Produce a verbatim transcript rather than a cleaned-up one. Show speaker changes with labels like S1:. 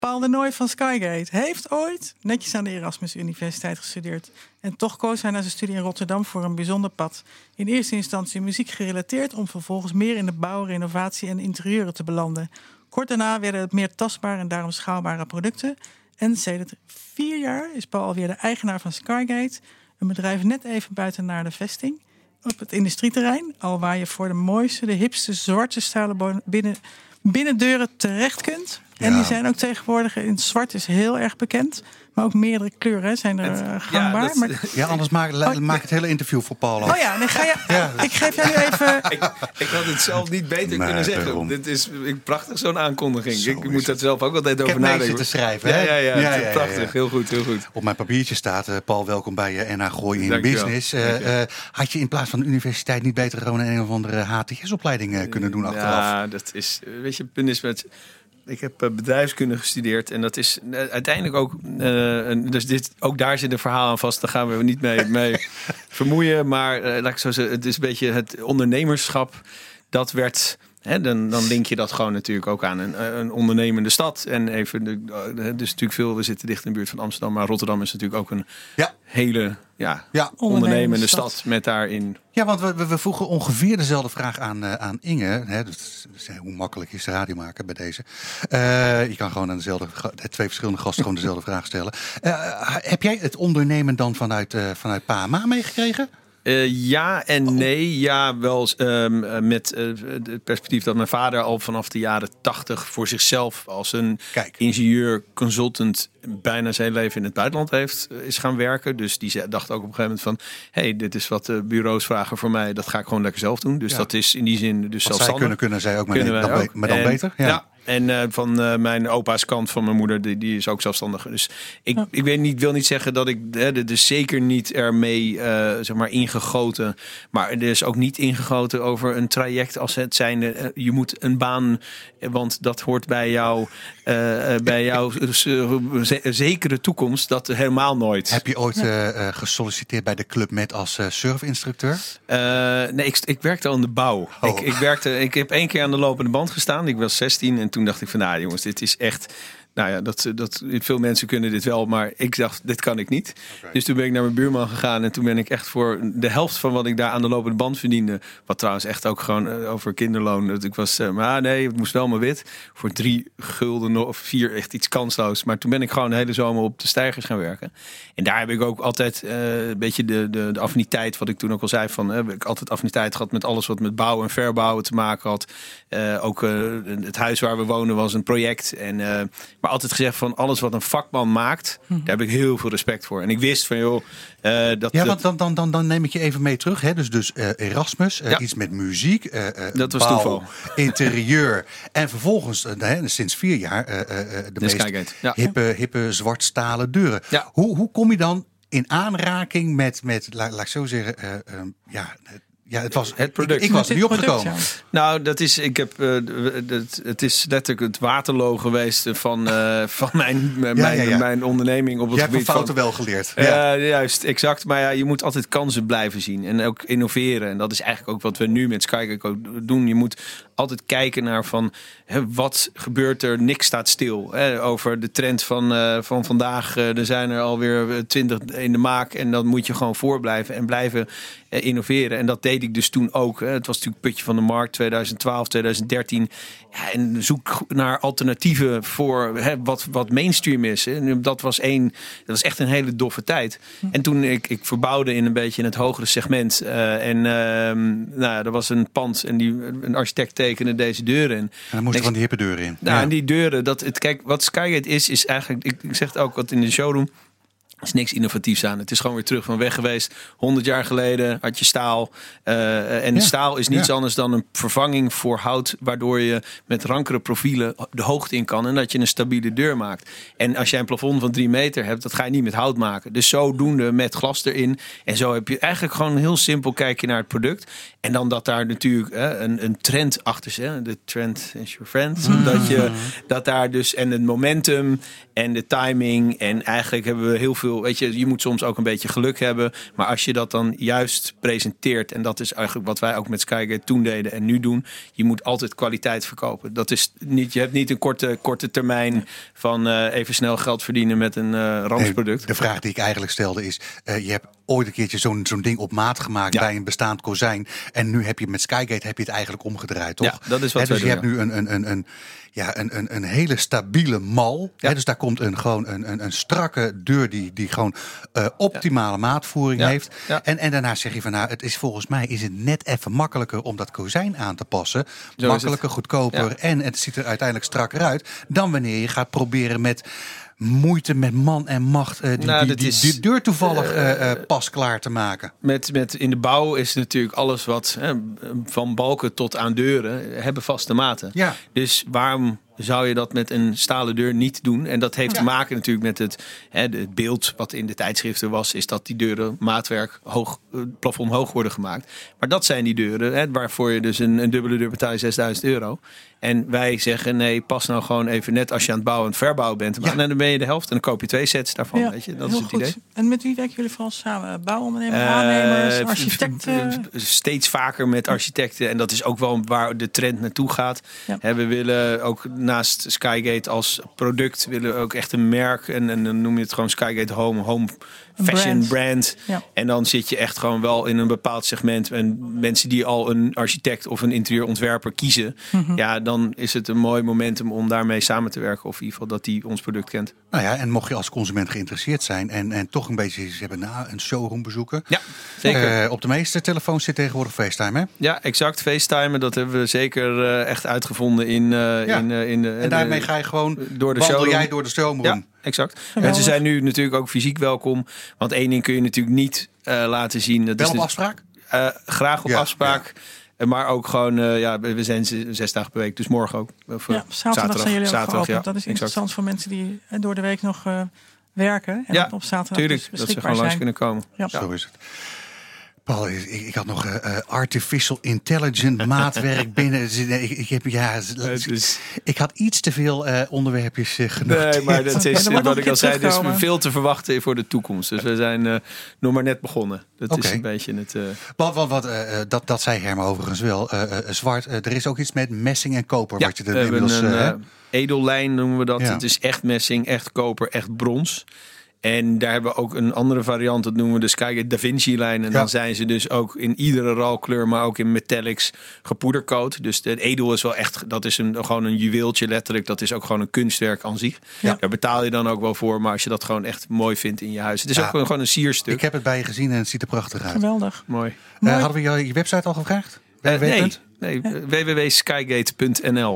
S1: Paul de Nooy van Skygate heeft ooit netjes aan de Erasmus Universiteit gestudeerd. En toch koos hij na zijn studie in Rotterdam voor een bijzonder pad. In eerste instantie muziek gerelateerd, om vervolgens meer in de bouw, renovatie en interieuren te belanden. Kort daarna werden het meer tastbare en daarom schaalbare producten. En sedert vier jaar is Paul alweer de eigenaar van Skygate. Een bedrijf net even buiten naar de vesting. Op het industrieterrein, al waar je voor de mooiste, de hipste, zwarte stalen binnen, binnendeuren terecht kunt. Ja. En die zijn ook tegenwoordig in het zwart is heel erg bekend. Maar ook meerdere kleuren zijn er het, gangbaar.
S2: Ja, dat,
S1: maar,
S3: ja anders maak, oh, maak het hele interview voor Paul af.
S1: Oh ja, dan ga je, ja. Ik geef jou nu even...
S2: ik, ik had het zelf niet beter nee, kunnen zeggen. Daarom. Dit is prachtig, zo'n aankondiging. Zo ik moet daar zelf ook altijd over nadenken.
S3: Ik heb te schrijven. Hè?
S2: Ja, ja, ja,
S3: ja, ja, ja
S2: prachtig.
S3: Ja, ja.
S2: Heel goed, heel goed.
S3: Op mijn papiertje staat, uh, Paul, welkom bij uh, N H Gooi in Business. Uh, uh, had je in plaats van de universiteit niet beter gewoon een of andere H T S-opleiding uh, kunnen doen achteraf?
S2: Ja, dat is... Weet je, het punt is met... Ik heb uh, bedrijfskunde gestudeerd en dat is uh, uiteindelijk ook... Uh, dus dit, ook daar zit een verhaal aan vast. Daar gaan we niet mee, mee vermoeien. Maar uh, laat ik zo zeggen, het is een beetje het ondernemerschap. Dat werd... He, dan, dan link je dat gewoon natuurlijk ook aan een, een ondernemende stad. En even, de, dus natuurlijk veel, we zitten dicht in de buurt van Amsterdam. Maar Rotterdam is natuurlijk ook een ja. hele ja, ja, ondernemende stad. stad met daarin...
S3: Ja, want we, we vroegen ongeveer dezelfde vraag aan, uh, aan Inge. Hè, dus, hoe makkelijk is de radio maken bij deze? Uh, je kan gewoon aan dezelfde, twee verschillende gasten gewoon dezelfde vraag stellen. Uh, heb jij het ondernemen dan vanuit, uh, vanuit pa en ma meegekregen?
S2: Uh, ja en nee. Ja, wel um, met uh, het perspectief dat mijn vader al vanaf de jaren tachtig voor zichzelf als een Kijk. ingenieur, consultant bijna zijn leven in het buitenland heeft is gaan werken. Dus die dacht ook op een gegeven moment van, hey, dit is wat de bureaus vragen voor mij. Dat ga ik gewoon lekker zelf doen. Dus ja. dat is in die zin dus zelfstandig.
S3: Zij kunnen, kunnen zij ook, maar,
S2: kunnen
S3: nee, dan,
S2: ook.
S3: maar dan
S2: en,
S3: beter. Ja. ja.
S2: En uh, van uh, mijn opa's kant van mijn moeder, die, die is ook zelfstandig. Dus ik, ja. ik weet niet, wil niet zeggen dat ik hè, dus zeker niet ermee uh, zeg maar ingegoten. Maar er is ook niet ingegoten over een traject als het zijnde. Uh, je moet een baan, want dat hoort bij jou, uh, bij jouw uh, zekere toekomst. Dat helemaal nooit.
S3: Heb je ooit uh, uh, gesolliciteerd bij de Club Med als uh, surfinstructeur?
S2: Uh, nee, ik, ik werkte al in de bouw. Oh. Ik, ik, werkte, ik heb één keer aan de lopende band gestaan. Ik was zestien en toen dacht ik van, nou jongens, dit is echt... Nou ja, dat, dat, veel mensen kunnen dit wel, maar ik dacht, dit kan ik niet. Okay. Dus toen ben ik naar mijn buurman gegaan en toen ben ik echt voor de helft van wat ik daar aan de lopende band verdiende, wat trouwens echt ook gewoon uh, over kinderloon, dat ik was, uh, maar nee, het moest wel maar wit, voor drie gulden of vier echt iets kansloos. Maar toen ben ik gewoon de hele zomer op de steigers gaan werken. En daar heb ik ook altijd uh, een beetje de, de, de affiniteit, wat ik toen ook al zei, van uh, heb ik altijd affiniteit gehad met alles wat met bouwen en verbouwen te maken had. Uh, ook uh, het huis waar we wonen was een project en uh, maar altijd gezegd van alles wat een vakman maakt, mm-hmm. daar heb ik heel veel respect voor. En ik wist van joh, uh, dat...
S3: Ja, want dan, dan, dan, dan neem ik je even mee terug. Hè? Dus, dus uh, Erasmus, uh, ja. iets met muziek, uh, uh,
S2: dat was
S3: bouw,
S2: toeval.
S3: Interieur. En vervolgens, uh, uh, sinds vier jaar, uh, uh, de, de meest ja. hippe, hippe zwartstalen deuren. Ja. Hoe, hoe kom je dan in aanraking met, met laat, laat ik zo zeggen, uh, um, ja... Ja, het was het product. Ik, ik was er niet opgekomen.
S2: Nou, dat is, ik heb, uh, het, het is letterlijk het Waterloo geweest van, uh, van mijn, mijn, ja, ja, ja. mijn onderneming op het
S3: Jij
S2: gebied
S3: hebt van fouten
S2: van,
S3: wel geleerd.
S2: Ja. Uh, juist, exact. Maar ja, je moet altijd kansen blijven zien en ook innoveren. En dat is eigenlijk ook wat we nu met Skygate ook doen. Je moet altijd kijken naar van hè, wat gebeurt er? Niks staat stil. Hè, over de trend van, uh, van vandaag. Uh, er zijn er alweer twintig in de maak en dan moet je gewoon voorblijven en blijven uh, innoveren. En dat deed ik dus toen ook. Hè. Het was natuurlijk putje van de markt twintig twaalf, twintig dertien. Ja, en zoek naar alternatieven voor hè, wat, wat mainstream is. Hè. Dat was één, dat was echt een hele doffe tijd. Hm. En toen ik, ik verbouwde in een beetje in het hogere segment. Uh, en uh, nou ja, er was een pand en die, een architect tekende deze deuren in.
S3: En dan moesten van die hippe deuren in.
S2: Nou,
S3: ja.
S2: en die deuren, dat het, kijk, wat Skygate is, is eigenlijk, ik, ik zeg het ook wat in de showroom. Er is niks innovatiefs aan. Het is gewoon weer terug van weg geweest. honderd jaar geleden had je staal. Uh, en ja, staal is niets ja. anders dan een vervanging voor hout, waardoor je met rankere profielen de hoogte in kan en dat je een stabiele deur maakt. En als jij een plafond van drie meter hebt, dat ga je niet met hout maken. Dus zodoende met glas erin. En zo heb je eigenlijk gewoon heel simpel kijken naar het product. En dan dat daar natuurlijk hè, een, een trend achter zit. De trend is your friend. Mm. Dat je dat daar dus en het momentum en de timing en eigenlijk hebben we heel veel veel, weet je, je moet soms ook een beetje geluk hebben. Maar als je dat dan juist presenteert, en dat is eigenlijk wat wij ook met Skygate toen deden en nu doen, je moet altijd kwaliteit verkopen. Dat is niet, je hebt niet een korte, korte termijn van uh, even snel geld verdienen met een uh, rampsproduct.
S3: Nee, de vraag die ik eigenlijk stelde is, uh, je hebt ooit een keertje zo'n zo'n ding op maat gemaakt ja. bij een bestaand kozijn. En nu heb je met Skygate heb je het eigenlijk omgedraaid, toch?
S2: Ja, dat is wat
S3: He, dus
S2: doen,
S3: je hebt
S2: ja.
S3: nu een, een, een, een, ja, een, een, een hele stabiele mal. Ja. He, dus daar komt een, gewoon een, een, een strakke deur die, die gewoon uh, optimale ja. maatvoering ja. heeft. Ja. En, en daarna zeg je van nou, het is volgens mij is het net even makkelijker om dat kozijn aan te passen. Zo makkelijker, goedkoper ja. en het ziet er uiteindelijk strakker uit dan wanneer je gaat proberen met moeite met man en macht uh, die, nou, die, die, is, die deur toevallig uh, uh, pas klaar te maken.
S2: Met, met in de bouw is natuurlijk alles wat hè, van balken tot aan deuren hebben vaste maten. Ja. Dus waarom zou je dat met een stalen deur niet doen? En dat heeft ja. te maken natuurlijk met het, hè, het beeld wat in de tijdschriften was, is dat die deuren maatwerk hoog, plafond hoog worden gemaakt. Maar dat zijn die deuren, hè, waarvoor je dus een, een dubbele deur betaalt zesduizend euro. En wij zeggen nee, pas nou gewoon even net als je aan het bouwen en verbouwen bent. Maar ja. dan ben je de helft en dan koop je twee sets daarvan. Ja, weet je? Dat is het goed idee.
S1: En met wie werken jullie vooral samen? Bouwondernemers, uh, aannemers, architecten?
S2: Steeds vaker met architecten. En dat is ook wel waar de trend naartoe gaat. Ja. He, we willen ook naast Skygate als product willen we ook echt een merk. En, en dan noem je het gewoon Skygate Home, Home Fashion Brand. brand. Ja. En dan zit je echt gewoon wel in een bepaald segment. En mensen die al een architect of een interieurontwerper kiezen. Mm-hmm. Ja, dan is het een mooi momentum om daarmee samen te werken. Of in ieder geval dat die ons product kent.
S3: Nou ja, en mocht je als consument geïnteresseerd zijn en, en toch een beetje ze hebben na een showroom bezoeken.
S2: Ja, zeker.
S3: Uh, op de meeste telefoons zit tegenwoordig FaceTime, hè?
S2: Ja, exact. FaceTime, dat hebben we zeker uh, echt uitgevonden in, uh, ja. in, uh, in de.
S3: En daarmee de, ga je gewoon door de wandel showroom. jij door de showroom.
S2: Ja, exact. En ze zijn nu natuurlijk ook fysiek welkom. Want één ding kun je natuurlijk niet uh, laten zien. Dat
S3: Wel
S2: is
S3: op
S2: dus,
S3: afspraak?
S2: Uh, graag op ja, afspraak. Ja. Maar ook gewoon, uh, ja, we zijn zes dagen per week, dus morgen ook. Of,
S1: ja, zaterdag, zaterdag zijn jullie ook zaterdag, ja, dat is interessant exact. Voor mensen die door de week nog uh, werken. En
S2: ja,
S1: op zaterdag
S2: tuurlijk,
S1: dus
S2: dat ze gewoon langs kunnen komen.
S3: Ja. Zo is het. Paul, ik, ik had nog uh, artificial intelligent maatwerk binnen. Ik, ik, heb, ja, dus, ik had iets te veel uh, onderwerpjes uh, genoteerd.
S2: Nee, maar dat is ja, wat ik al zei, er is veel te verwachten voor de toekomst. Dus we zijn uh, nog maar net begonnen. Dat okay. is een beetje het... Uh...
S3: Wat, wat, wat, uh, dat, dat zei Herman overigens wel. Uh, uh, zwart, uh, er is ook iets met messing en koper.
S2: Ja,
S3: wat je er inmiddels...
S2: Een,
S3: uh,
S2: uh, edellijn noemen we dat. Ja. Het is echt messing, echt koper, echt brons. En daar hebben we ook een andere variant, dat noemen we de Skygate Da Vinci-lijn. En ja. dan zijn ze dus ook in iedere ralkleur, maar ook in metallics gepoedercoat. Dus de edel is wel echt, dat is een, gewoon een juweeltje letterlijk. Dat is ook gewoon een kunstwerk aan zich. Ja. Daar betaal je dan ook wel voor, maar als je dat gewoon echt mooi vindt in je huis. Het is ja. ook gewoon, gewoon een sierstuk.
S3: Ik heb het bij je gezien en het ziet er prachtig uit.
S1: Geweldig.
S2: Mooi.
S3: Uh, hadden we je, je website al gevraagd?
S2: Uh, nee, nee. w w w punt skygate punt n l